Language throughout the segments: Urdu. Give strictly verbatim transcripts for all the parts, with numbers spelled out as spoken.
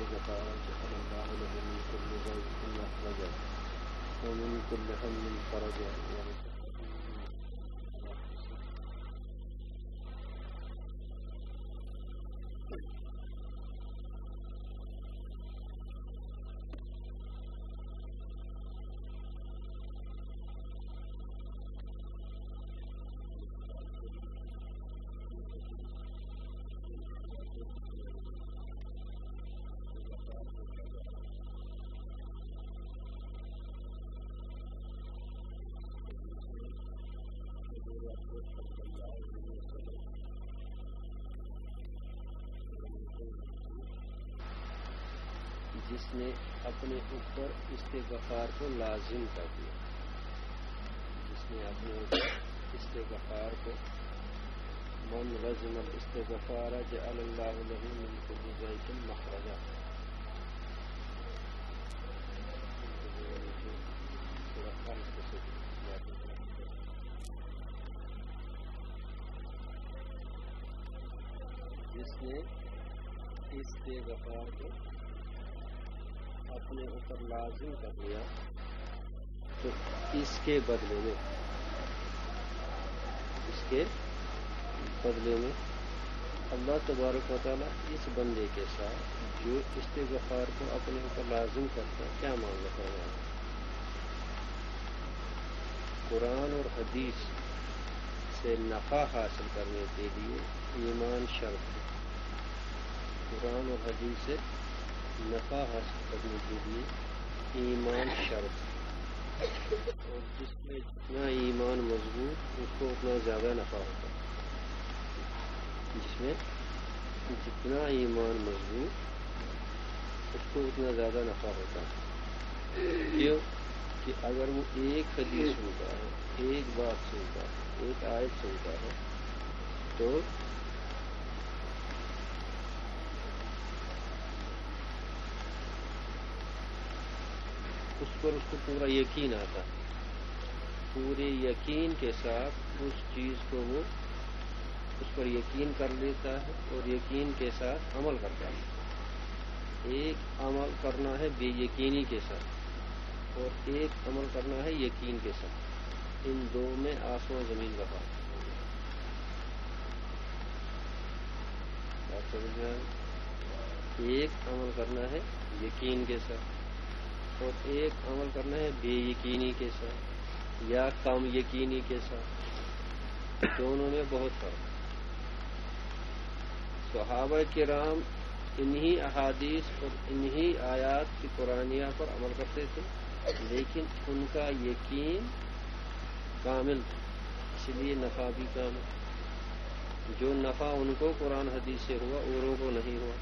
استغفار جعل الله له من كل ضيق مخرجا ومن كل هم فرجا جس نے اپنے اوپر استغفار کو لازم کر دیا جس نے اپنے اوپر استغفار کو من لزم الاستغفار جعل اللہ له من كل ضيق مخرجا جس نے استغفار کو اپنے اوپر لازم کر دیا تو اس کے بدلے میں اس کے بدلے میں اللہ تبارک و تعالیٰ اس بندے کے ساتھ جو استغفار کو اپنے اوپر لازم کرتا ہے کیا معاملہ کر رہا ہے. قرآن اور حدیث سے نفع حاصل کرنے کے لیے ایمان شرط ہے. قرآن اور حدیث سے نفع حاصل کرنے کے لیے ایمان شرط ہے اور جس میں جتنا ایمان مضبوط اس کو اتنا زیادہ نفع ہوتا ہے. جس میں جتنا ایمان مضبوط اس کو اتنا زیادہ نفع ہوتا ہے. کیوں کہ اگر وہ ایک حدیث سنتا ہے ایک بات سنتا ہے ایک آیت سنتا ہے تو اس پر اس کو پورا یقین آتا ہے. پورے یقین کے ساتھ اس چیز کو وہ اس پر یقین کر لیتا ہے اور یقین کے ساتھ عمل کرتا ہے. ایک عمل کرنا ہے بے یقینی کے ساتھ اور ایک عمل کرنا ہے یقین کے ساتھ. ان دو میں آسمان زمین کا فرق ہے. ایک عمل کرنا ہے یقین کے ساتھ اور ایک عمل کرنا ہے بے یقینی کے ساتھ یا کم یقینی کے ساتھ. دونوں میں بہت فرق. صحابہ کرام انہی احادیث اور انہی آیات کی قرآنیہ پر عمل کرتے تھے لیکن ان کا یقین کامل تھا اس لیے نفع بھی کامل. جو نفع ان کو قرآن حدیث سے ہوا اوروں کو نہیں ہوا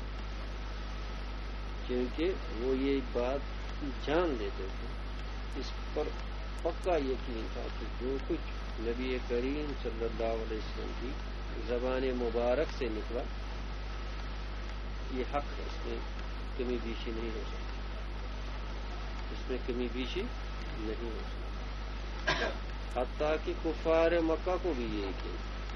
کیونکہ وہ یہ بات جان لیتے تھے. اس پر پکا یقین تھا کہ جو کچھ نبی کریم صلی اللہ علیہ وسلم کی زبان مبارک سے نکلا یہ حق ہے. اس میں کمی بیشی نہیں ہو سکتی. اس میں کمی بیشی نہیں ہو سکتی. حتیٰ کہ کفار مکہ کو بھی یہ یقین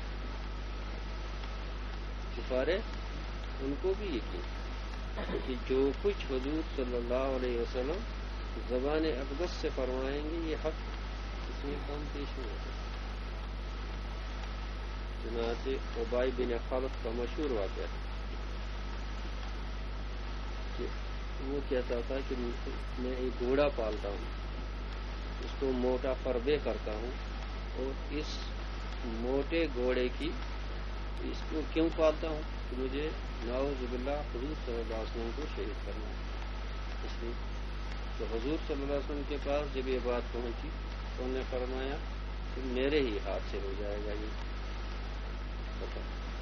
کفار ان کو بھی یقین کہ جو کچھ حضور صلی اللہ علیہ وسلم زبان اقدس سے فرمائیں گے یہ حق اس میں کم پیش نہیں ہو سکتا. چنانچہ ابی بن خلف کا مشہور واقعہ ہے کہ وہ کہتا تھا کہ میں ایک گھوڑا پالتا ہوں اس کو موٹا فربے کرتا ہوں اور اس موٹے گھوڑے کی اس کو کیوں پالتا ہوں کہ مجھے نعوذ باللہ حضور صلی اللہ علیہ وسلم کو شہید کرنا ہے. اس لیے تو حضور صلی اللہ علیہ وسلم کے پاس جب یہ بات پہنچی تو انہوں نے فرمایا کہ میرے ہی ہاتھ سے ہو جائے گا یہ پتہ.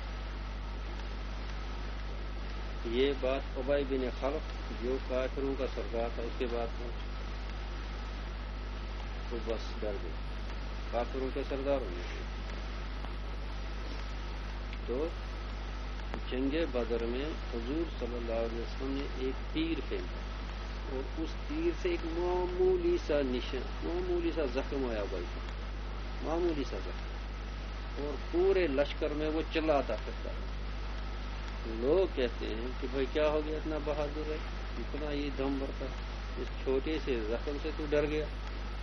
یہ بات ابی بن خلف جو کافروں کا سردار تھا اس کے بعد پہنچی تو بس ڈر گئے. کافروں کے سردار ہونے گئے تو جنگ بدر میں حضور صلی اللہ علیہ وسلم نے ایک تیر پھینکا اور اس تیر سے ایک معمولی سا نشان معمولی سا زخم آیا بھائی تھا معمولی سا زخم اور پورے لشکر میں وہ چلاتا پھرتا ہے لوگ کہتے ہیں کہ بھائی کیا ہو گیا، اتنا بہادر ہے، اتنا یہ دم بھرتا، اس چھوٹے سے زخم سے تو ڈر گیا.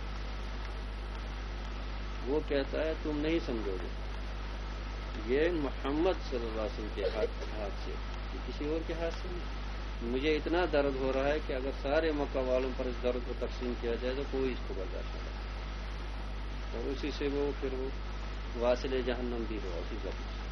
وہ کہتا ہے تم نہیں سمجھو گے، یہ محمد صلی اللہ علیہ وسلم کے ہاتھ سے، کسی اور کے ہاتھ سے نہیں. مجھے اتنا درد ہو رہا ہے کہ اگر سارے مکہ والوں پر اس درد کو تقسیم کیا جائے تو کوئی اس کو برداشت نہیں. اور اسی سے وہ پھر وہ واصل جہنم بھی ہوا اسی زخم سے.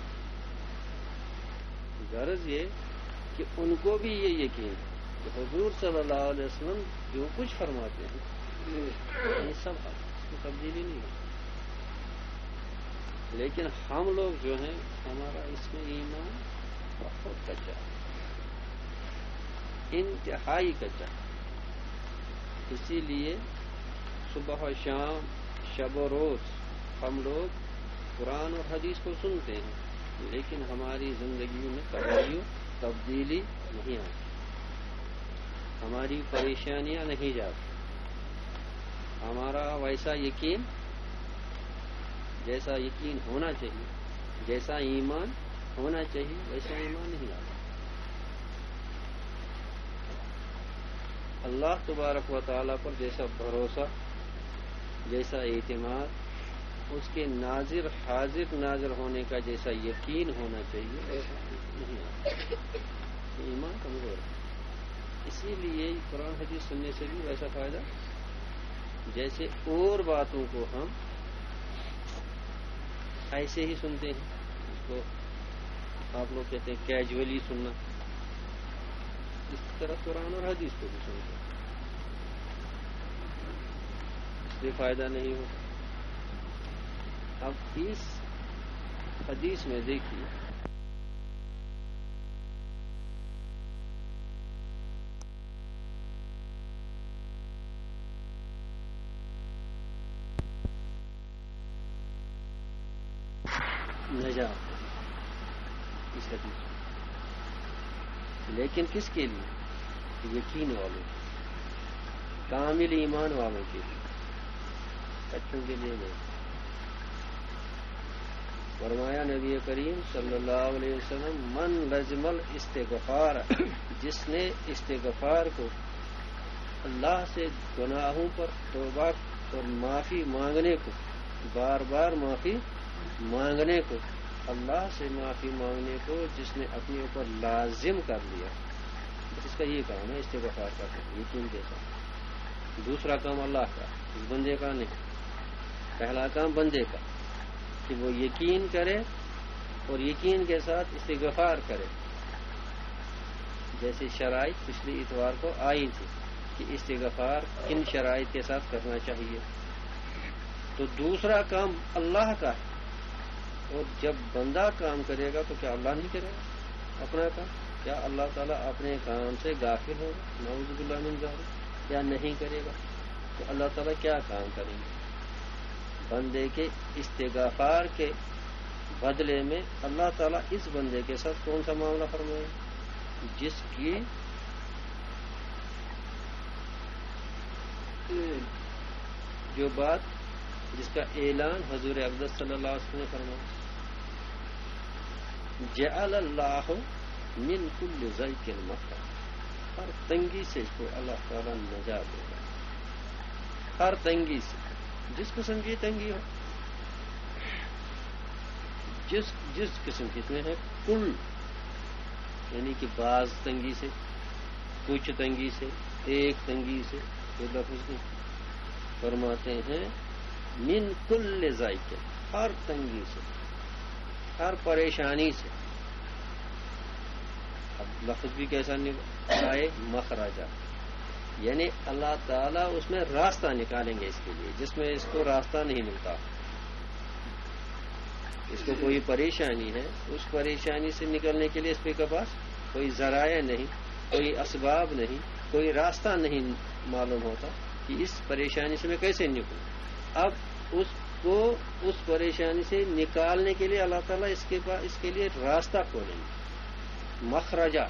غرض یہ کہ ان کو بھی یہ یقین ہے کہ حضور صلی اللہ علیہ وسلم جو کچھ فرماتے ہیں یہ سب حق، اس میں تبدیلی نہیں ہے. لیکن ہم لوگ جو ہیں ہمارا اس میں ایمان بہت کچا ہے، انتہائی کچا. اسی لیے صبح و شام، شب و روز ہم لوگ قرآن اور حدیث کو سنتے ہیں، لیکن ہماری زندگی میں تبدیلی تبدیلی نہیں آتی، ہماری پریشانیاں نہیں جاتی. ہمارا ویسا یقین جیسا یقین ہونا چاہیے، جیسا ایمان ہونا چاہیے ویسا ایمان نہیں آتا. اللہ تبارک و تعالیٰ پر جیسا بھروسہ، جیسا اعتماد، اس کے ناظر حاضر ناظر ہونے کا جیسا یقین ہونا چاہیے ایسا نہیں آتا، ایمان کمزور ہے. اسی لیے قرآن حدیث سننے سے بھی ویسا فائدہ جیسے اور باتوں کو ہم ایسے ہی سنتے ہیں، اس کو آپ لوگ کہتے ہیں کیجولی سننا، اس طرح قرآن اور حدیث کو بھی سنتے ہیں، اس سے فائدہ نہیں ہوتا. اب اس حدیث میں دیکھیے نجات اس حدیث میں، لیکن کس کے لیے؟ یقین والوں، کامل ایمان والوں کے لیے، بچوں کے لیے نہیں. فرمایا نبی کریم صلی اللہ علیہ وسلم من لزم الاستغفار، جس نے استغفار کو، اللہ سے گناہوں پر توبہ اور معافی مانگنے کو، بار بار معافی مانگنے کو، اللہ سے معافی مانگنے کو جس نے اپنے اوپر لازم کر لیا، اس کا یہ کام ہے استغفار کرنا، یقین کے ساتھ. دوسرا کام اللہ کا، اس بندے کا نہیں. پہلا کام بندے کا کہ وہ یقین کرے اور یقین کے ساتھ استغفار کرے. جیسے شرائط پچھلی اتوار کو آئی تھی کہ استغفار کن شرائط کے ساتھ کرنا چاہیے. تو دوسرا کام اللہ کا ہے، اور جب بندہ کام کرے گا تو کیا اللہ نہیں کرے گا اپنا کام؟ کیا اللہ تعالیٰ اپنے کام سے غافل ہوگا؟ نعوذ باللہ من ذالک. یا نہیں کرے گا تو اللہ تعالیٰ کیا کام کریں گے؟ بندے کے استغفار کے بدلے میں اللہ تعالیٰ اس بندے کے ساتھ کون سا معاملہ فرمائے؟ جس کی جو بات، جس کا اعلان حضور اقدس صلی اللہ علیہ وسلم نے فرمایا، جعل اللہ من کل ضیق مخرجا، ہر تنگی سے اس کو اللہ تعالیٰ نجات دے گا. ہر تنگی سے، جس قسم کی تنگی ہو، جس جس قسم کی اس میں ہے، کل یعنی کہ بعض تنگی سے، کچھ تنگی سے، ایک تنگی سے، یہ لفظ فرماتے ہیں من کل ضیق، ہر تنگی سے، ہر پریشانی سے. اب لفظ بھی کیسا آئے؟ مخرجا، یعنی اللہ تعالیٰ اس میں راستہ نکالیں گے اس کے لیے جس میں اس کو راستہ نہیں ملتا. اس کو کوئی پریشانی ہے، اس پریشانی سے نکلنے کے لیے اس کے پاس کوئی ذرائع نہیں، کوئی اسباب نہیں، کوئی راستہ نہیں معلوم ہوتا کہ اس پریشانی سے میں کیسے نکلوں. اب اس کو اس پریشانی سے نکالنے کے لیے اللہ تعالیٰ اس کے پاس اس کے لیے راستہ کھولیں گے. مخرجہ،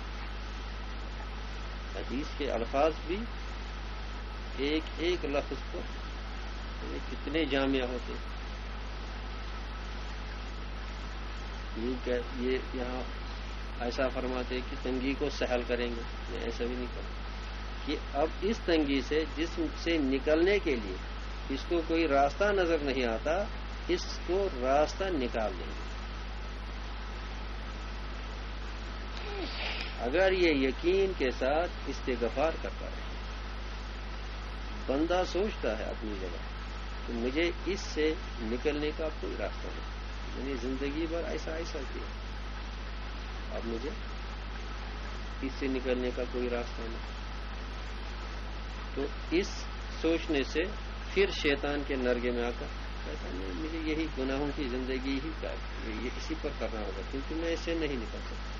حدیث کے الفاظ بھی ایک ایک لفظ پر کتنے جامع ہوتے ہیں. یہ یہاں ایسا فرماتے کہ تنگی کو سہل کریں گے، میں ایسا بھی نہیں کروں کہ اب اس تنگی سے جسم سے نکلنے کے لیے اس کو کوئی راستہ نظر نہیں آتا، اس کو راستہ نکال دیں گے۔ اگر یہ یقین کے ساتھ استغفار کرتا ہے، بندہ سوچتا ہے اپنی جگہ کہ مجھے اس سے نکلنے کا کوئی راستہ نہیں، میں نے زندگی بھر ایسا ایسا کیا، اب مجھے اس سے نکلنے کا کوئی راستہ نہیں، تو اس سوچنے سے پھر شیطان کے نرگے میں آ کر کہتا ہے مجھے یہی گناہوں کی زندگی ہی کا یہ اسی پر کرنا ہوگا، کیونکہ میں اس سے نہیں نکل سکتا۔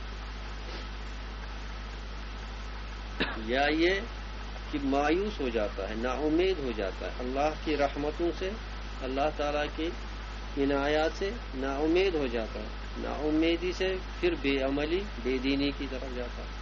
یا یہ کہ مایوس ہو جاتا ہے، نا امید ہو جاتا ہے اللہ کی رحمتوں سے، اللہ تعالیٰ کی عنایات سے نا امید ہو جاتا ہے، نا امیدی سے پھر بے عملی بے دینی کی طرف جاتا ہے،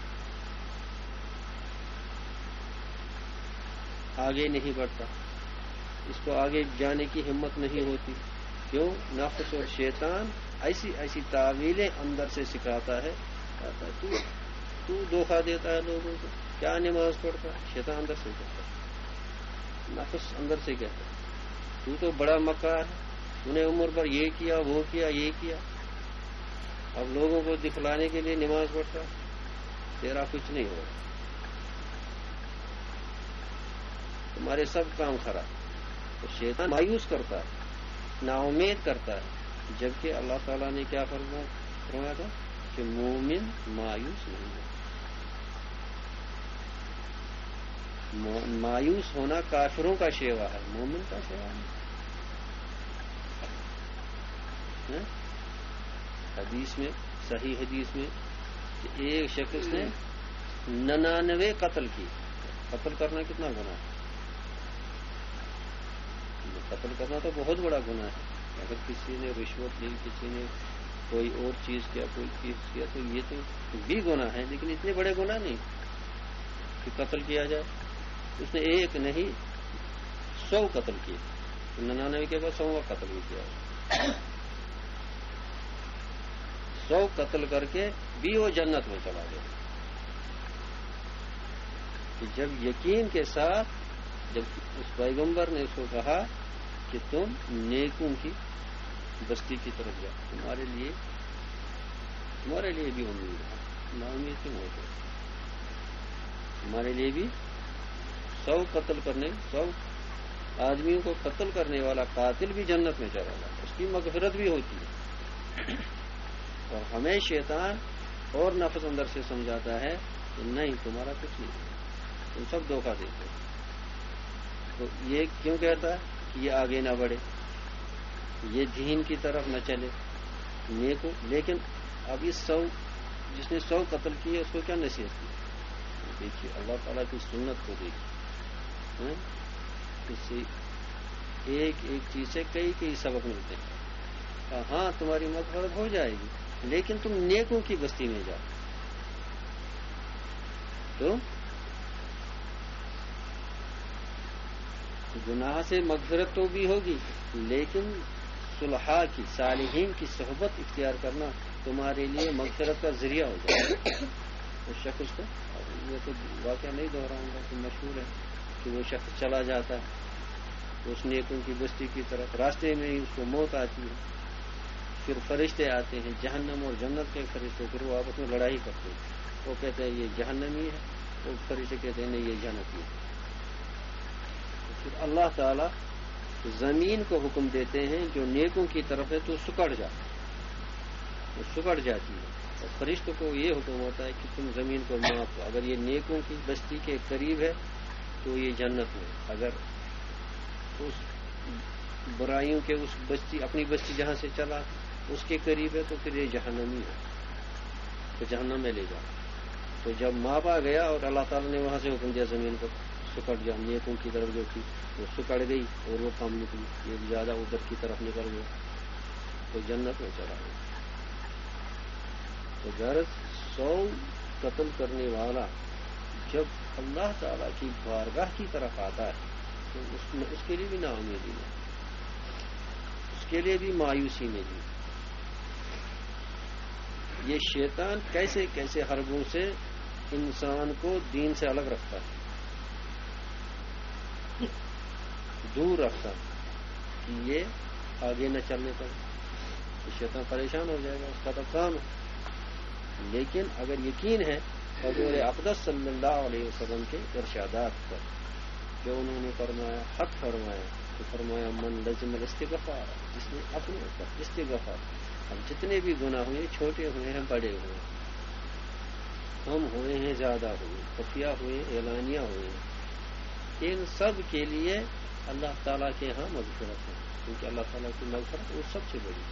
آگے نہیں بڑھتا، اس کو آگے جانے کی ہمت نہیں ہوتی۔ کیوں؟ نفس اور شیطان ایسی ایسی تعویلیں اندر سے سکھاتا ہے، کہتا ہے تو تو دھوکہ دیتا ہے لوگوں کو، کیا نماز پڑھتا ہے؟ شیطان اندر سے کہتا ہے، نفس اندر سے کہتا ہے تو تو بڑا مکار ہے، تو نے عمر پر یہ کیا وہ کیا یہ کیا، اب لوگوں کو دکھلانے کے لیے نماز پڑھتا ہے، تیرا کچھ نہیں ہوگا، تمہارے سب کام خراب۔ تو شیطان مایوس کرتا ہے، نا امید کرتا ہے، جبکہ اللہ تعالیٰ نے کیا فرمایا تھا کہ مومن مایوس نہیں ہے۔ مایوس ہونا کافروں کا شیوا ہے، مومن کا شیوا نہیں۔ حدیث میں، صحیح حدیث میں کہ ایک شخص نے ننانوے قتل کی، قتل کرنا کتنا گناہ ہے؟ قتل کرنا تو بہت بڑا گناہ ہے، اگر کسی نے رشوت لی، کسی نے کوئی اور چیز کیا، کوئی چیز کیا، تو یہ تو بھی گناہ ہے، لیکن اتنے بڑے گناہ نہیں کہ قتل کیا جائے۔ اس نے ایک نہیں سو قتل کیے، ننانوے کے بعد سو قتل بھی کیا، سو قتل کر کے بھی وہ جنت میں چلا گیا۔ کہ جب یقین کے ساتھ، جب اس پیغمبر نے اس کو کہا کہ تم نیکوں کی بستی کی طرف جاؤ، تمہارے لیے تمہارے لیے بھی امید ہے، نا امید کیوں ہوتے؟ ہمارے لیے بھی سو قتل کرنے سو آدمیوں کو قتل کرنے والا قاتل بھی جنت میں چلا جاتا، اس کی مغفرت بھی ہوتی ہے۔ اور ہمیں شیطان اور نفس اندر سے سمجھاتا ہے کہ نہیں، تمہارا کچھ نہیں، تم سب دھوکہ دیتے ہو۔ تو یہ کیوں کہتا ہے کہ یہ آگے نہ بڑھے، یہ دین کی طرف نہ چلے، نیکو۔ لیکن اب اس سو جس نے سو قتل کیے اس کو کیا نصیحت کی؟ دیکھیے اللہ تعالیٰ کی سنت کو دیکھیے، کسی ایک ایک چیز سے کئی کئی سبق ملتے ہیں۔ ہاں تمہاری مغفرت ہو جائے گی، لیکن تم نیکوں کی بستی میں جاؤ، تو گناہ سے مغفرت تو بھی ہوگی، لیکن صلحاء کی، صالحین کی صحبت اختیار کرنا تمہارے لیے مغفرت کا ذریعہ ہو جائے گا۔ اس شخص کو، یہ تو واقعہ نہیں دہراؤں گا، تو مشہور ہے کہ وہ شخص چلا جاتا ہے اس نیکوں کی بستی کی طرف، راستے میں ہی اس کو موت آتی ہے، پھر فرشتے آتے ہیں، جہنم اور جنت کے فرشتے، پھر وہ آپس میں لڑائی کرتے ہیں، وہ کہتے ہیں یہ جہنمی ہے، وہ فرشتے کہتے ہیں نہیں یہ جنتی ہے۔ پھر اللہ تعالیٰ زمین کو حکم دیتے ہیں جو نیکوں کی طرف ہے تو سکڑ جاتا ہے، وہ سکڑ جاتی ہے، اور فرشتوں کو یہ حکم ہوتا ہے کہ تم زمین کو معاف، اگر یہ نیکوں کی بستی کے قریب ہے تو یہ جنت میں، اگر اس برائیوں کے اس بستی اپنی بستی جہاں سے چلا اس کے قریب ہے تو پھر یہ جہنمی ہے، تو جہنم میں لے جاؤ۔ تو جب ماپا گیا اور اللہ تعالیٰ نے وہاں سے حکم دیا زمین کو سکڑ جا، نیکوں کی طرف جو تھی وہ سکڑ گئی اور وہ کم نکلی، یہ زیادہ ادھر کی طرف نکل گیا تو جنت میں چلا گیا۔ تو غرض سو قتل کرنے والا جب اللہ تعالیٰ کی بارگاہ کی طرف آتا ہے تو اس, اس کے لیے بھی نا امیدی نہیں، اس کے لیے بھی مایوسی نہیں، یہ شیطان کیسے کیسے حربوں سے انسان کو دین سے الگ رکھتا ہے، دور رکھتا ہے کہ یہ آگے نہ چلنے پائے، تو شیطان پریشان ہو جائے گا، اس کا تو کام ہے۔ لیکن اگر یقین ہے حضور اقدس صلی اللہ علیہ وسلم کے ارشادات پر، جو انہوں نے فرمایا، حق فرمایا، تو فرمایا من لزم الاستغفار، جس نے اپنے اوپر استغفار، اب جتنے بھی گناہ ہوئے، چھوٹے ہوئے ہیں بڑے ہوئے، کم ہوئے ہیں زیادہ ہوئے، خفیہ ہوئے اعلانیہ ہوئے، ان سب کے لیے اللہ تعالیٰ کے ہاں مغفرت ہے، کیونکہ اللہ تعالیٰ کی مغفرت وہ سب سے بڑی،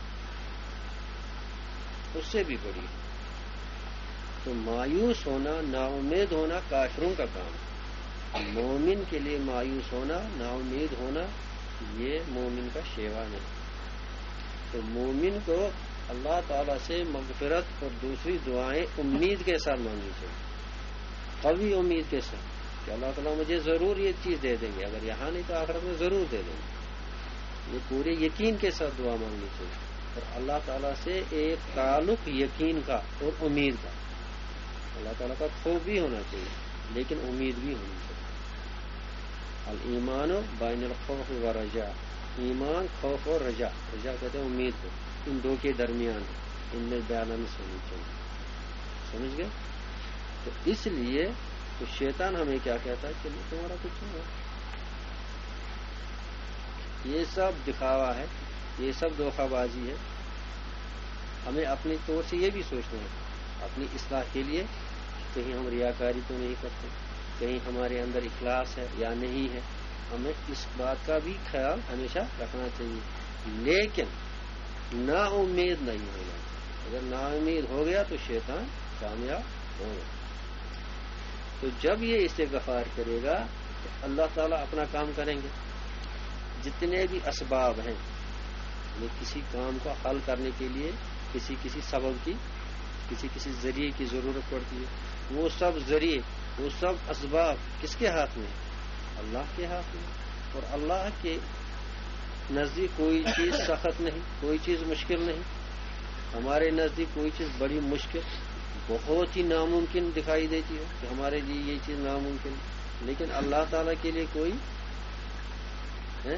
اس سے بھی بڑی۔ تو مایوس ہونا، نا امید ہونا کافروں کا کام ہے، مومن کے لیے مایوس ہونا، نا امید ہونا، یہ مومن کا شیوا نہیں۔ تو مومن کو اللہ تعالیٰ سے مغفرت اور دوسری دعائیں امید کے ساتھ مانگنی چاہیے، قوی امید کے ساتھ کہ اللہ تعالیٰ مجھے ضرور یہ چیز دے دیں گے، اگر یہاں نہیں تو آخرت میں ضرور دے دیں گے، یہ پورے یقین کے ساتھ دعا مانگنی چاہیے، اور اللہ تعالیٰ سے ایک تعلق یقین کا اور امید کا، اللہ تعالیٰ کا خوف بھی ہونا چاہیے لیکن امید بھی ہونی چاہیے۔ الایمان بین الخوف و رجا، ایمان خوف اور رجا، رجا کہتے ہیں امید کو، ان دو کے درمیان ہے، ان میں بیلنس ہونی چاہیے، سمجھ گئے؟ تو اس لیے تو شیطان ہمیں کیا کہتا ہے کہ تمہارا کچھ نہیں ہے، یہ سب دکھاوا ہے، یہ سب دھوکہ بازی ہے۔ ہمیں اپنی طور سے یہ بھی سوچنا ہے اپنی اصلاح کے لیے، کہیں ہم ریاکاری تو نہیں کرتے، کہیں ہمارے اندر اخلاص ہے یا نہیں ہے، ہمیں اس بات کا بھی خیال ہمیشہ رکھنا چاہیے، لیکن نا امید نہیں ہوگا، اگر نا امید ہو گیا تو شیطان کامیاب ہوگا۔ تو جب یہ استغفار کرے گا تو اللہ تعالیٰ اپنا کام کریں گے، جتنے بھی اسباب ہیں، کسی کام کو حل کرنے کے لیے کسی کسی سبب کی، کسی کسی ذریعے کی ضرورت پڑتی ہے، وہ سب ذریعے، وہ سب اسباب کس کے ہاتھ میں؟ اللہ کے ہاتھ میں، اور اللہ کے نزدیک کوئی چیز سخت نہیں، کوئی چیز مشکل نہیں، ہمارے نزدیک کوئی چیز بڑی مشکل، بہت ہی ناممکن دکھائی دیتی ہے کہ ہمارے لیے یہ چیز ناممکن، لیکن اللہ تعالیٰ کے لیے کوئی ہے؟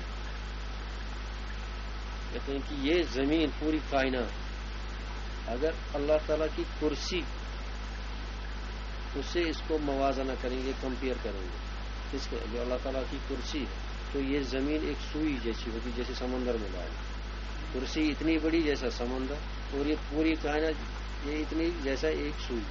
کہتے ہیں کہ یہ زمین پوری کائنات، اگر اللہ تعالیٰ کی کرسی، اس سے اس کو موازنہ کریں گے، کمپیئر کریں گے، اس کے جو اللہ تعالیٰ کی کرسی ہے، تو یہ زمین ایک سوئی جیسی ہوگی، جیسے سمندر میں ڈالے، کرسی اتنی بڑی جیسا سمندر، اور یہ پوری کائنات یہ اتنی جیسا ایک سوئی۔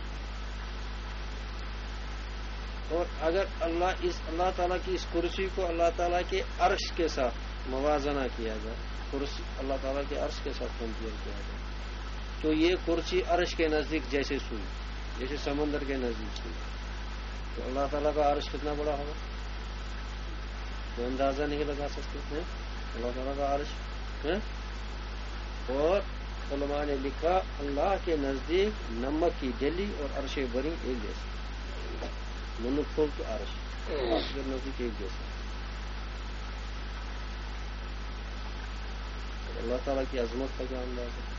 اور اگر اللہ اس اللہ تعالیٰ کی اس کرسی کو اللہ تعالیٰ کے عرش کے ساتھ موازنہ کیا جائے، کرسی اللہ تعالیٰ کے عرش کے ساتھ کمپیئر کیا جائے، تو یہ کرسی عرش کے نزدیک جیسے سوئی، جیسے سمندر کے نزدیک سوئی، تو اللہ تعالیٰ کا عرش کتنا بڑا ہوگا، کوئی اندازہ نہیں لگا سکتے ہیں اللہ تعالیٰ کا عرش ہے۔ اور علماء نے لکھا اللہ کے نزدیک نمک کی ڈلی اور عرش بری ایک جیسے، منو پھول تو عرش کے نزدیک ایک جیسے، اللہ تعالیٰ کی عظمت کا کیا انداز ہے،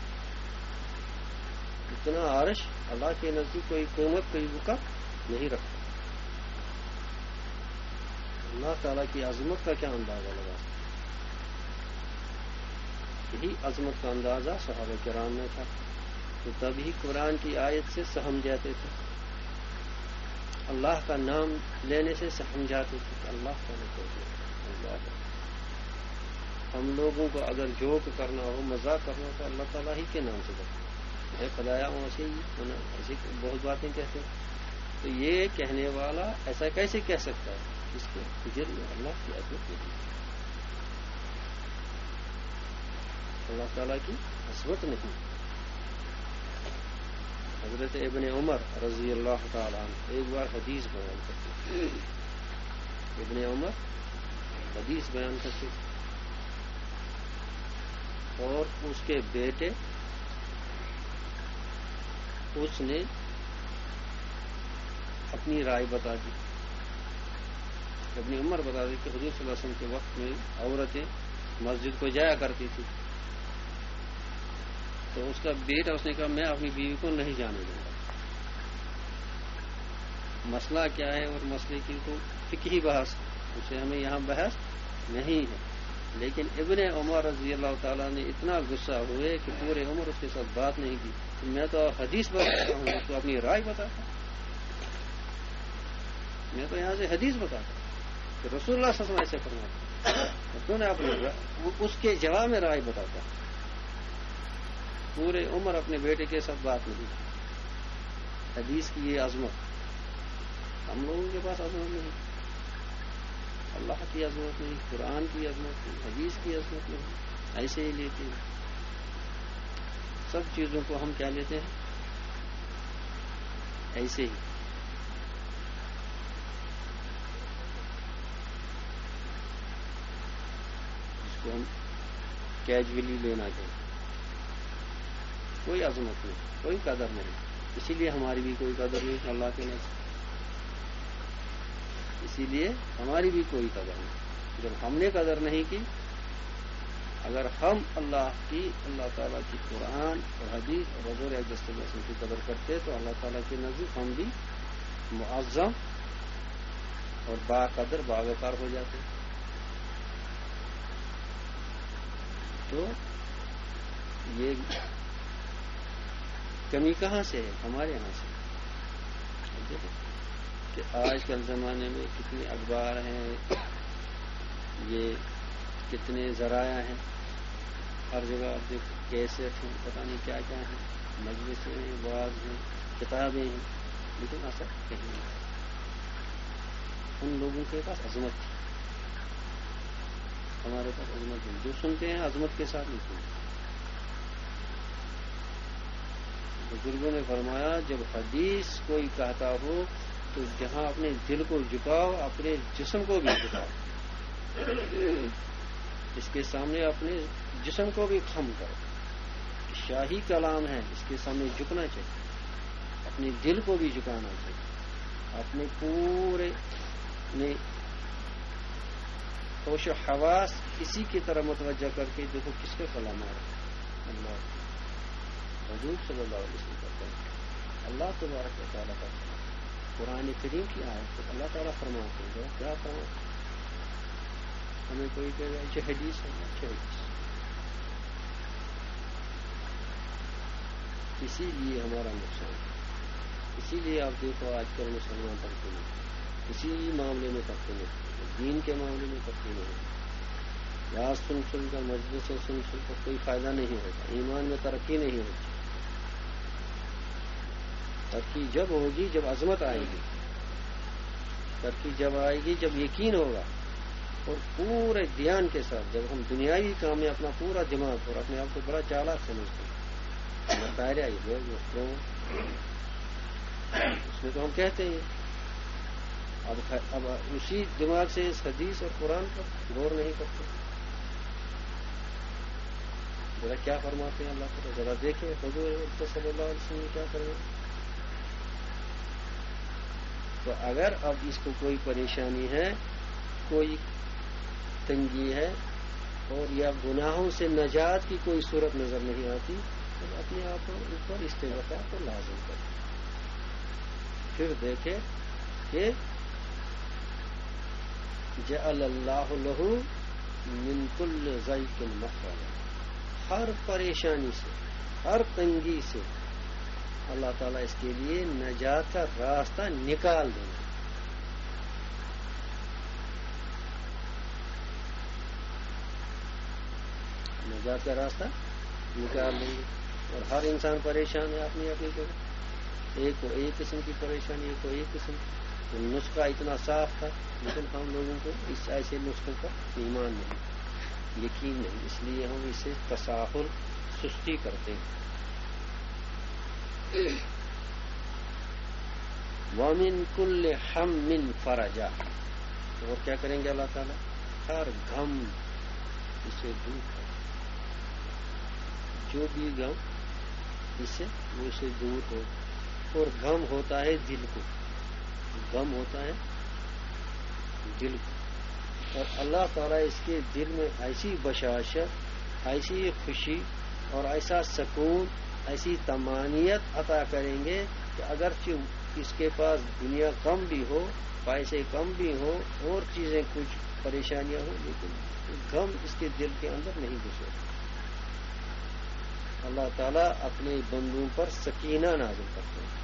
اتنا عرش اللہ کے نزدیک کوئی قیمت کوئی وقت نہیں رکھتا، اللہ تعالیٰ کی عظمت کا کیا اندازہ لگا سکتا، یہی عظمت کا اندازہ صحابہ کرام میں تھا، تو تبھی قرآن کی آیت سے سہم جاتے تھے، اللہ کا نام لینے سے سہم جاتے تھے کہ اللہ کا نام اللہ۔ ہم لوگوں کو اگر جوک کرنا ہو، مذاق کرنا ہو تو اللہ تعالیٰ ہی کے نام سے کرتے ہیں، خدایا ہوں ایسے ہی ایسے بہت باتیں کہتے ہیں، تو یہ کہنے والا ایسا کیسے کہہ سکتا ہے، اس کے جرم میں اللہ کی عظمت نہیں، اللہ تعالیٰ کی عظمت نہیں۔ حضرت ابن عمر رضی اللہ تعالیٰ عنہ ایک بار حدیث بیان کرتے ہیں، ابن عمر حدیث بیان کرتے ہیں، اور اس کے بیٹے اس نے اپنی رائے بتا دی، ابن عمر بتا دی کہ حضور صلی اللہ علیہ وسلم کے وقت میں عورتیں مسجد کو جایا کرتی تھی، تو تو اس کا بیٹا اس نے کہا میں اپنی بیوی کو نہیں جانے دوں گا. مسئلہ کیا ہے اور مسئلے کی تو فقہی بحث اسے ہمیں یہاں بحث نہیں ہے. لیکن ابن عمر رضی اللہ تعالیٰ نے اتنا غصہ ہوئے کہ پورے عمر اس کے ساتھ بات نہیں کی. میں تو حدیث بتاتا ہوں تو اپنی رائے بتاتا میں تو یہاں سے حدیث بتاتا کہ رسول اللہ صلی اللہ علیہ وسلم ایسے فرماتے تو نے اپنے اس کے جواب میں رائے بتاتا. پورے عمر اپنے بیٹے کے ساتھ بات نہیں کی. حدیث کی یہ عظمت ہم لوگوں کے پاس عظمت نہیں. اللہ کی عظمت نہیں, قرآن کی عظمت نہیں, حدیث کی عظمت نہیں. ایسے ہی لیتے ہیں سب چیزوں کو. ہم کیا لیتے ہیں ایسے ہی. جس کو ہم کیجولی لینا چاہیے. کوئی عظمت نہیں, کوئی قدر نہیں. اسی لیے ہماری بھی کوئی قدر نہیں اللہ کے نزد. اسی لیے ہماری بھی کوئی قدر نہیں. جب ہم نے قدر نہیں کی, اگر ہم اللہ کی اللہ تعالیٰ کی قرآن اور حدیث اور حضور اقدس صلی اللہ علیہ وسلم کی قدر کرتے تو اللہ تعالیٰ کے نزدیک ہم بھی معظم اور با قدر باوقار ہو جاتے. تو یہ کمی کہاں سے ہے؟ ہمارے یہاں سے. کہ آج کل زمانے میں کتنے اخبار ہیں, یہ کتنے ذرائع ہیں, ہر جگہ آپ دیکھ کیسٹ ہیں, پتہ نہیں کیا کیا ہیں, مجلسیں ہیں, واعظ ہیں, کتابیں ہیں, لیکن اثر کہیں نہیں. ان لوگوں کے پاس عظمت تھی, ہمارے پاس عظمت نہیں. جو سنتے ہیں عظمت کے ساتھ نہیں سنتے. بزرگوں نے فرمایا جب حدیث کوئی کہتا ہو تو جہاں اپنے دل کو جھکاؤ اپنے جسم کو بھی جھکاؤ. اس کے سامنے اپنے جسم کو بھی خم کرو. شاہی کلام ہے, اس کے سامنے جھکنا چاہیے. اپنے دل کو بھی جھکانا چاہیے. اپنے پورے نے ہوش و حواس اسی کی طرح متوجہ کر کے دیکھو کس کے کلام آ رہا ہے. اللہ حضور صلی اللہ علیہ وسلم کرتے ہیں. اللہ تبارک و تعالیٰ کا قرآن کریم کی آیت تو اللہ تعالیٰ فرماتے ہیں کیا فرماتے ہیں. ہمیں کوئی کہہ رہا ہے اچھا حدیث ہے, اچھا حدیث. اسی لیے ہمارا نقصان ہے. اسی لیے آپ دیکھو آج کل مسلمان پڑھتے نہیں, اسی معاملے میں پڑھتے نہیں, دین کے معاملے میں پڑھتے نہیں. یہاں سن سن کر مجلس سے سن سن کر کوئی فائدہ نہیں ہوتا. ایمان میں ترقی نہیں ہوتی. ترقی جب ہوگی جب عظمت آئے گی. ترقی جب آئے گی جب یقین ہوگا اور پورے دھیان کے ساتھ. جب ہم دنیاوی کام میں اپنا پورا دماغ اور اپنے آپ کو بڑا چالاک سمجھتے ہیں, دائرہ آئی اس میں تو ہم کہتے ہیں اب اب اسی دماغ سے اس حدیث اور قرآن پر غور نہیں کرتے. ذرا کیا فرماتے ہیں اللہ تعالیٰ, ذرا دیکھیں حضور صلی اللہ علیہ وسلم کیا کریں. تو اگر اب اس کو کوئی پریشانی ہے, کوئی تنگی ہے اور یا گناہوں سے نجات کی کوئی صورت نظر نہیں آتی تو اپنے آپ کو اوپر استغفار کو لازم کریں. پھر دیکھیں کہ جعل اللہ لہ من کل ضیق مخرجا. ہر پریشانی سے, ہر تنگی سے اللہ تعالیٰ اس کے لیے نجات کا راستہ نکال دیں گے. نجات کا راستہ نکال دیں گے. اور ہر انسان پریشان ہے اپنی اپنی جگہ. ایک کو ایک قسم کی پریشانی, ایک کو ایک قسم کی. نسخہ اتنا صاف تھا لیکن ہم لوگوں کو اس ایسے نسخے پر ایمان نہیں, یقین نہیں. اس لیے ہم اسے تساہل, سستی کرتے ہیں. وَمِن كُلِّ حَمٍّ فَرَجًا. اور کیا کریں گے اللہ تعالیٰ؟ ہر غم اسے دور کر. جو بھی غم اسے وہ اسے دور ہو. اور غم ہوتا ہے دل کو, غم ہوتا ہے دل کو. اور اللہ تعالیٰ اس کے دل میں ایسی بشاشت, ایسی خوشی اور ایسا سکون، ایسی طمانینت عطا کریں گے کہ اگرچہ اس کے پاس دنیا کم بھی ہو، پیسے کم بھی ہو، اور چیزیں کچھ پریشانیاں ہوں، لیکن غم اس کے دل کے اندر نہیں گھسے۔ اللہ تعالیٰ اپنے بندوں پر سکینہ نازل کرتے ہیں۔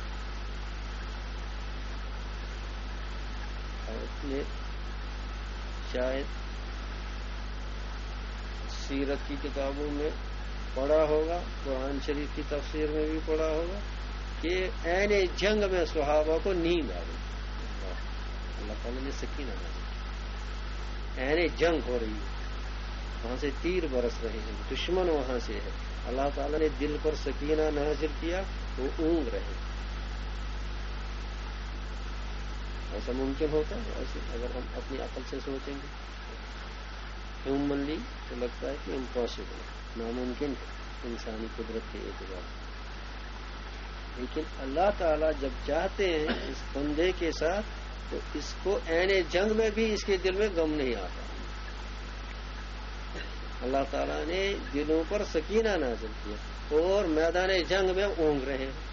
اور اپنے شاید سیرت کی کتابوں میں پڑھا ہوگا، قرآن شریف کی تفسیر میں بھی پڑھا ہوگا کہ عین جنگ میں صحابہ کو نیند آ گئی۔ اللہ تعالیٰ نے سکینہ نازل، عین جنگ ہو رہی ہے، وہاں سے تیر برس رہے ہیں، دشمن وہاں سے ہے، اللہ تعالیٰ نے دل پر سکینہ نازل کیا، وہ اونگ رہے۔ ایسا ممکن ہوتا ہے؟ ایسے اگر ہم اپنی عقل سے سوچیں گے ہیومنلی تو لگتا ہے کہ امپاسبل ہے، ناممکن ہے انسانی قدرت کے اعتبار سے۔ لیکن اللہ تعالیٰ جب چاہتے ہیں اس بندے کے ساتھ تو اس کو عین جنگ میں بھی اس کے دل میں غم نہیں آتا۔ اللہ تعالیٰ نے دلوں پر سکینہ نازل کیا اور میدان جنگ میں اونگ رہے ہیں،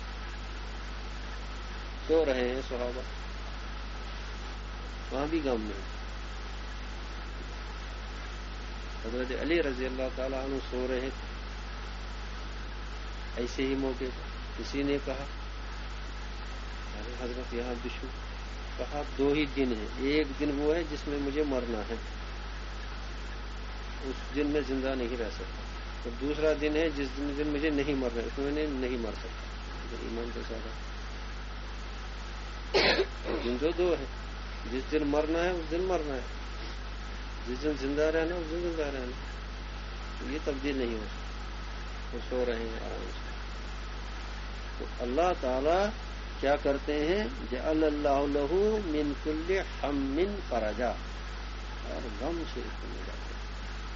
سو رہے ہیں صحابہ، وہاں بھی غم نہیں۔ حضرت علی رضی اللہ تعالیٰ عنہ سو رہے تھے، ایسے ہی موقع پر کسی نے کہا ارے حضرت یہاں دشمن، کہا دو ہی دن ہیں، ایک دن وہ ہے جس میں مجھے مرنا ہے، اس دن میں زندہ نہیں رہ سکتا، اور دوسرا دن ہے جس دن دن مجھے نہیں مرنا، اس میں نہیں مر سکتا۔ ایمان کے ساتھ دن تو دو ہے، جس دن مرنا ہے اس دن مرنا ہے، جس دن زندہ رہنا اس دن زندہ رہنا، یہ تبدیل نہیں ہو سکتا۔ وہ سو رہے ہیں آرام سے۔ تو اللہ تعالی کیا کرتے ہیں؟ جعل اللہ لہ من کل ہم فرجا، اور غم سے اس کو ملاتے ہیں،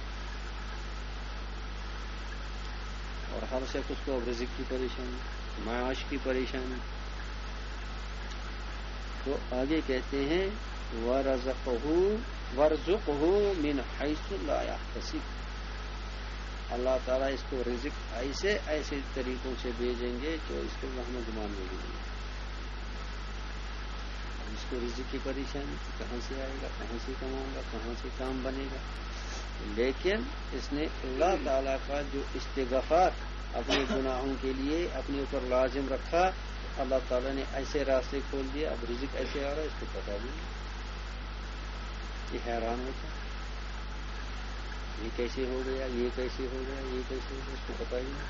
اور ہر شخص اس کو رزق کی پریشانی، معاش کی پریشانی۔ تو آگے کہتے ہیں وَرَزَقْهُ وَارْزُقْهُ مِنْ حَيْثُ لَا يَحْتَسِبُ، اللہ تعالیٰ اس کو رزق ایسے ایسے طریقوں سے بھیجیں گے جو اس کو وہم گمان میں بھی نہیں۔ اس کو رزق کی پریشانی کہاں سے آئے گا، کہاں سے کماؤں گا، کہاں سے کام بنے گا، لیکن اس نے اللہ تعالیٰ کا جو استغفار اپنے گناہوں کے لیے اپنے اوپر لازم رکھا، اللہ تعالیٰ نے ایسے راستے کھول دیا، اب رزق ایسے آ رہا ہے اس کو پتا بھی نہیں، یہ حیران ہوتا ہے یہ کیسے ہو گیا، یہ کیسے ہو گیا، یہ کیسے ہو گیا، اس کو پتا ہی نہیں۔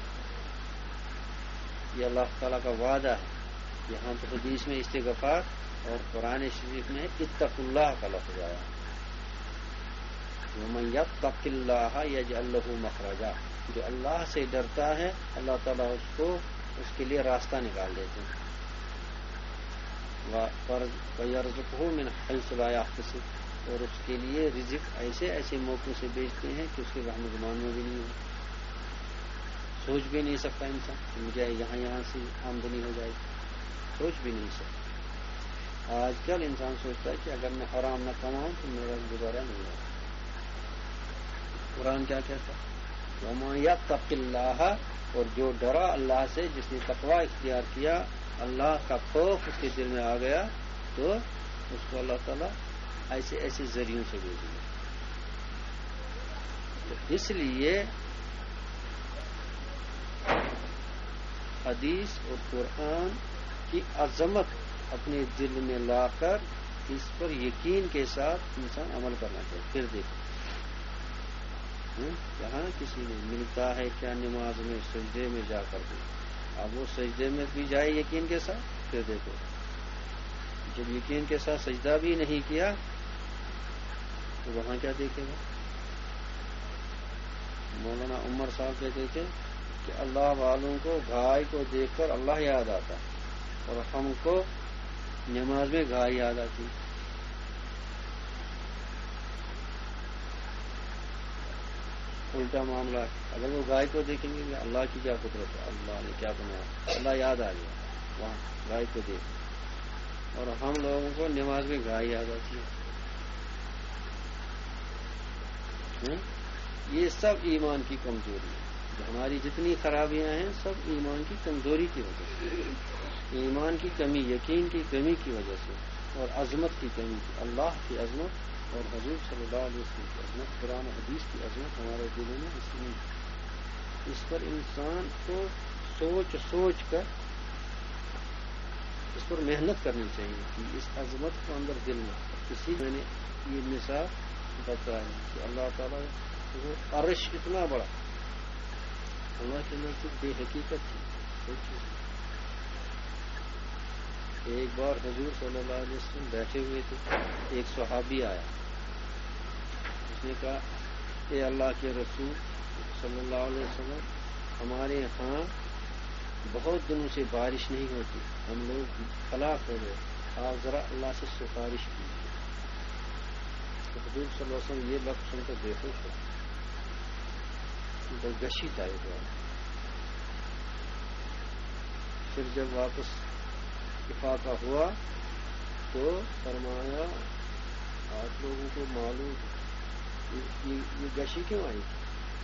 یہ اللہ تعالیٰ کا وعدہ ہے۔ یہاں تو حدیث میں استغفار اور قرآن شریف میں اتق اللہ کا لفظ آیا، وَمَن يَتَّقِ اللَّهَ يَجْعَل لَّهُ مَخْرَجًا، جو اللہ سے ڈرتا ہے اللہ تعالیٰ اس کو اس کے لیے راستہ نکال دیتے ہیں، وَيَرْزُقْهُ مِنْ حَيْثُ لَا يَحْتَسِبُ، اور اس کے لیے رزق ایسے ایسے موقعوں سے بیچتے ہیں کہ اس کے وہم گمان میں بھی نہیں ہو، سوچ بھی نہیں سکتا انسان کہ مجھے یہاں یہاں سے آمدنی ہو جائے گی، سوچ بھی نہیں سکتا۔ آج کل انسان سوچتا ہے کہ اگر میں حرام نہ کماؤں تو میرا گزارا نہیں ہوگا۔ قرآن کیا کہتا ہے؟ وَمَن يَتَّقِ اللَّهَ، اور جو ڈرا اللہ سے، جس نے تقوی اختیار کیا، اللہ کا خوف اس کے دل میں آ گیا، تو اس کو اللہ تعالیٰ ایسے ایسے ذریعوں سے بھیجیں گے۔ تو اس لیے حدیث اور قرآن کی عظمت اپنے دل میں لا کر اس پر یقین کے ساتھ انسان عمل کرنا چاہیے۔ پھر دیکھو کہاں کسی نے ملتا ہے کیا نماز میں سجدے میں جا کر دے، اب وہ سجدے میں بھی جائے یقین کے ساتھ، پھر دیکھو جب یقین کے ساتھ سجدہ بھی نہیں کیا تو وہاں کیا دیکھے گا؟ مولانا عمر صاحب کہتے تھے کہ اللہ والوں کو گائے کو دیکھ کر اللہ یاد آتا اور ہم کو نماز میں گائے یاد آتی۔ الٹا معاملہ، اگر وہ گائے کو دیکھیں گے اللہ کی کیا قدرت ہے، اللہ نے کیا بنایا، اللہ یاد آ گیا وہاں گائے کو دیکھ، اور ہم لوگوں کو نماز میں گائے یاد آتی ہے۔ یہ سب ایمان کی کمزوری ہے۔ ہماری جتنی خرابیاں ہیں سب ایمان کی کمزوری کی وجہ سے، ایمان کی کمی، یقین کی کمی کی وجہ سے، اور عظمت کی کمی کی، اللہ کی عظمت اور حضور صلی اللہ علیہ وسلم کی عظمت، قرآن حدیث کی عظمت ہمارے دلوں میں اس لیے اس پر انسان کو سوچ سوچ کر اس پر محنت کرنی چاہیے کہ اس عظمت کو اندر دل میں، اسی میں نے یہ مثال بتائی کہ اللہ تعالیٰ عرش اتنا بڑا، اللہ کے نزدیک بے حقیقت تھی کوئی چیز۔ ایک بار حضور صلی اللہ علیہ وسلم بیٹھے ہوئے تھے، ایک صحابی آیا، اس نے کہا اے اللہ کے رسول صلی اللہ علیہ وسلم، ہمارے یہاں بہت دنوں سے بارش نہیں ہوتی، ہم لوگ ہلاک ہو گئے، آپ ذرا اللہ سے سفارش کیجیے۔ تو حضور صلی اللہ علیہ وسلم یہ لفظ سن کر بے ہوش ہو، تو گشی تائی ہوا۔ پھر جب واپس افاقہ ہوا تو فرمایا آپ لوگوں کو معلوم یہ گشی کیوں آئی تھی؟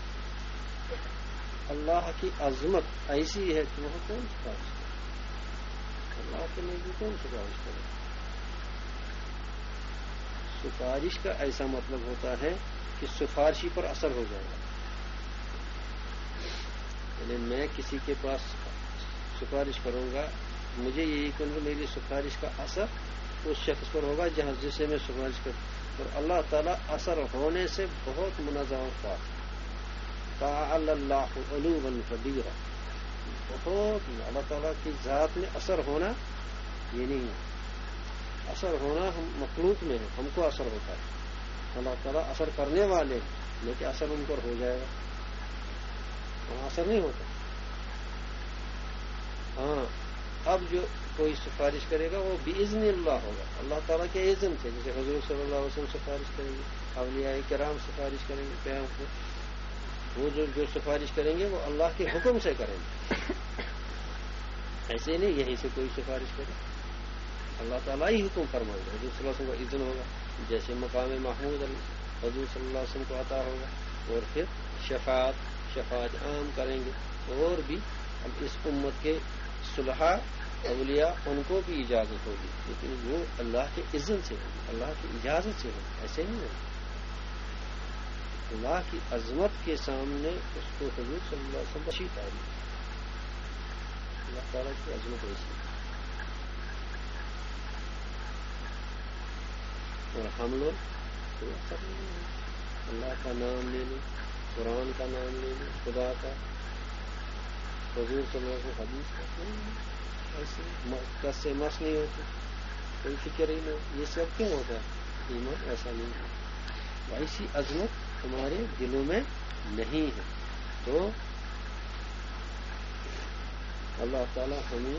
اللہ کی عظمت ایسی ہے کہ وہ کون سفارش کرے؟ اللہ کے نزدیک کون سفارش کرے؟ سفارش کا ایسا مطلب ہوتا ہے کہ سفارشی پر اثر ہو جائے گا، یعنی میں کسی کے پاس سفارش کروں گا، مجھے یہی کروں گا میری سفارش کا اثر اس شخص پر ہوگا جہاں جسے میں سفارش کروں، اور اللہ تعالیٰ اثر ہونے سے بہت منزہ پاک، تعالی اللہ علوا کبیرا، بہت اللہ تعالیٰ کی ذات میں اثر ہونا یہ نہیں ہے، اثر ہونا ہم مخلوق میں ہے، ہم کو اثر ہوتا ہے، اللہ تعالیٰ اثر کرنے والے ہیں لیکن اثر ان پر ہو جائے گا، وہاں اثر نہیں ہوتا۔ ہاں اب جو کوئی سفارش کرے گا وہ باذن اللہ ہوگا، اللہ تعالیٰ کے اذن سے، جیسے حضور صلی اللہ علیہ وسلم سفارش کریں گے، اولیاء کرام سفارش کریں گے، قیامت میں وہ جو جو سفارش کریں گے وہ اللہ کے حکم سے کریں گے، ایسے نہیں یہیں سے کوئی سفارش کرے، اللہ تعالیٰ ہی حکم فرمائے گا، حضور صلی اللہ علیہ وسلم کا اذن ہوگا، جیسے مقام محمود حضور صلی اللہ علیہ وسلم کو عطا ہوگا، اور پھر شفاعت شفاعت عام کریں گے، اور بھی اب اس امت کے صلحاء اولیاء ان کو بھی اجازت ہوگی، لیکن وہ اللہ کے اذن سے ہوگی، اللہ کی اجازت سے ہوگی، ایسے نہیں ہوگی۔ اللہ کی عظمت کے سامنے اس کو حضور صلی اللہ علیہ وسلم بخشی تعلیم، اللہ تعالیٰ کی عظمت ایسی، اور ہم لوگ اللہ کا نام لے لیں، قرآن کا نام لے لیں، خدا کا، حضور صلی اللہ علیہ وسلم حدیث کا، ایسے کس سے مس نہیں ہوتی، کوئی فکر ہی نہیں، یہ سب کیوں ہوتا ہے؟ ایمان ایسا نہیں ہے، ایسی عظمت ہمارے دلوں میں نہیں ہے، تو اللہ تعالی ہمیں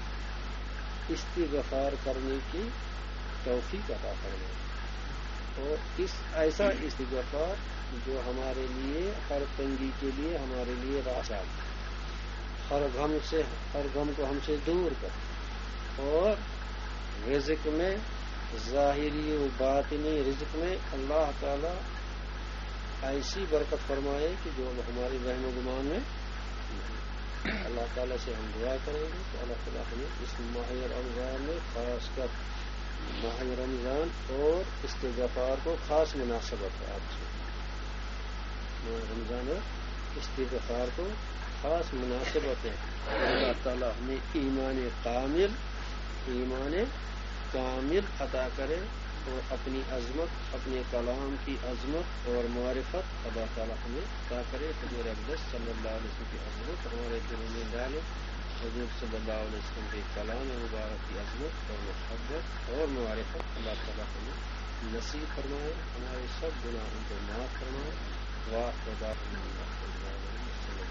استغفار کرنے کی توفیق عطا فرمائے، اور اس ایسا استغفار جو ہمارے لیے ہر تنگی کے لیے ہمارے لیے راستہ، ہر غم سے ہر غم کو ہم سے دور کر، اور رزق میں ظاہری و باطنی رزق میں اللہ تعالی ایسی برکت فرمائے کہ جو ہمارے وہم و گمان میں اللہ تعالیٰ سے ہم دعا کریں گے تو اللہ تعالیٰ ہمیں اس ماہ رمضان میں خاص کر ماہ رمضان اور استغفار کو خاص مناسبت ہے، آپ سے ماہ رمضان اور استغفار کو خاص مناسبت ہے، اللہ تعالیٰ ہمیں ایمان کامل ایمان کامل عطا کرے، اور اپنی عظمت اپنے کلام کی عظمت اور معرفت اللہ تعالیٰ ہمیں عطا کرے، حضور اقدس صلی اللہ علیہ وسلم کی عظمت ہمارے دلوں میں ڈالے، حضور صلی اللہ علیہ وسلم کے کلام مبارک کی عظمت اور محبت اور معرفت اللہ تعالیٰ ہمیں نصیب فرمائے، ہمارے سب گناہوں کو معاف فرمائے، واہ خدا